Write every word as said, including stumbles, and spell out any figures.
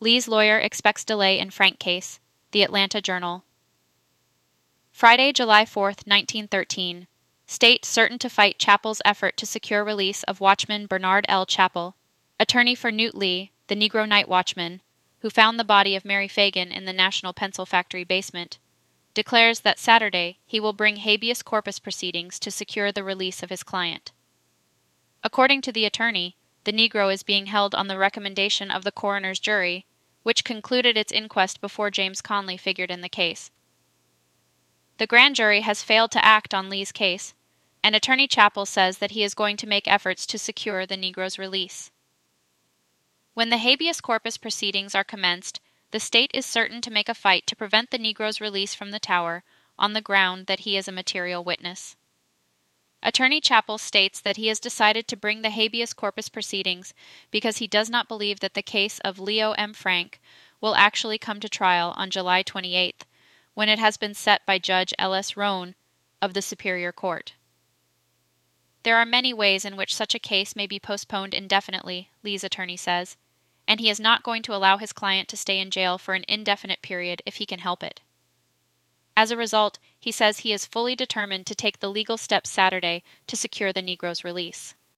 Lee's lawyer expects delay in Frank case. The Atlanta Journal. Friday, July fourth, nineteen thirteen. State certain to fight Chappell's effort to secure release of watchman Bernard L. Chappell. Attorney for Newt Lee, the Negro night watchman, who found the body of Mary Fagan in the National Pencil Factory basement, declares that Saturday he will bring habeas corpus proceedings to secure the release of his client. According to the attorney, the Negro is being held on the recommendation of the coroner's jury, which concluded its inquest before James Conley figured in the case. The grand jury has failed to act on Lee's case, and Attorney Chappell says that he is going to make efforts to secure the Negro's release. When the habeas corpus proceedings are commenced, the state is certain to make a fight to prevent the Negro's release from the Tower on the ground that he is a material witness. Attorney Chappell states that he has decided to bring the habeas corpus proceedings because he does not believe that the case of Leo M. Frank will actually come to trial on July twenty-eighth, when it has been set by Judge L S Roane of the Superior Court. There are many ways in which such a case may be postponed indefinitely, Lee's attorney says, and he is not going to allow his client to stay in jail for an indefinite period if he can help it. As a result, he says he is fully determined to take the legal steps Saturday to secure the Negro's release.